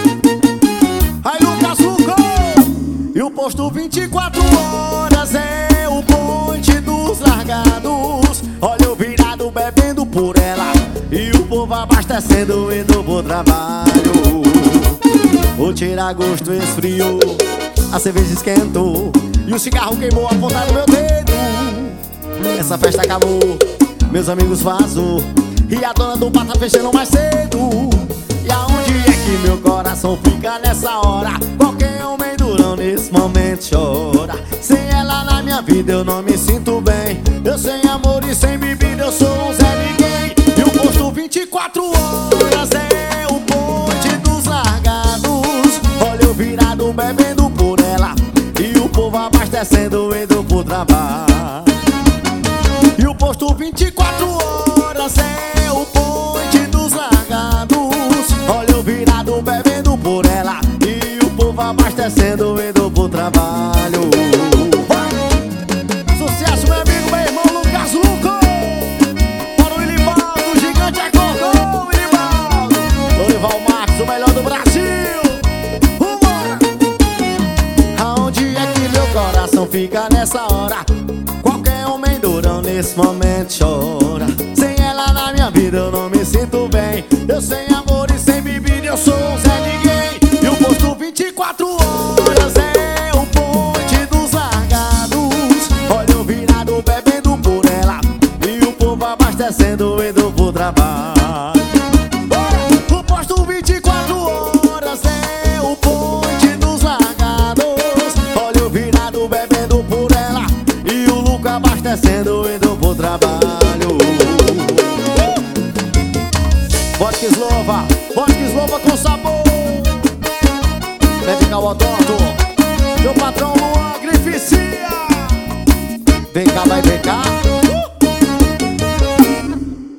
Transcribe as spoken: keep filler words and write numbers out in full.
Aí Lucas Lucão. E o posto vinte e quatro horas é o ponte dos largados. Olha eu virado bebendo por ela e o povo abastecendo indo pro trabalho. O tira-gosto esfriou, a cerveja esquentou e o cigarro queimou a ponta do meu dedo. Essa festa acabou, meus amigos vazou e a dona do bar tá fechando mais cedo. E aonde é que meu coração fica nessa hora? Qualquer homem durão nesse momento chora. Sem ela na minha vida eu não me sinto bem. Eu sem amor e sem bebida eu sou um Zé Ninguém. E o posto vinte e quatro horas é o ponte dos largados. Olha eu virado bebendo por ela e o povo abastecendo indo pro trabalho. E o posto vinte e quatro horas é o ponte dos largados. Olha eu virado bebendo por ela e o povo abastecendo indo pro trabalho. Sucesso, meu amigo, meu irmão Lucas Luco. Para o Ilibaldo, o gigante acordou, Ilibaldo. Lorival Marques, o melhor do Brasil. Vambora! Aonde é que meu coração fica nessa hora? Qualquer homem durão nesse momento chora. Sem ela na minha vida eu não me sinto bem. Eu sem amor e sem bebida eu sou um Zé Ninguém. E o posto vinte e quatro horas é o ponte dos largados. Olha eu virado bebendo por ela e o povo abastecendo indo pro trabalho. O posto vinte e quatro horas é o ponte dos largados. Olha eu virado bebendo por ela e o Luca abastecendo indo pro trabalho. Vodka Slova, vodka Slova com sabor. Medical Odonto, meu patrão Luan Grificia. Vem cá, vai ver.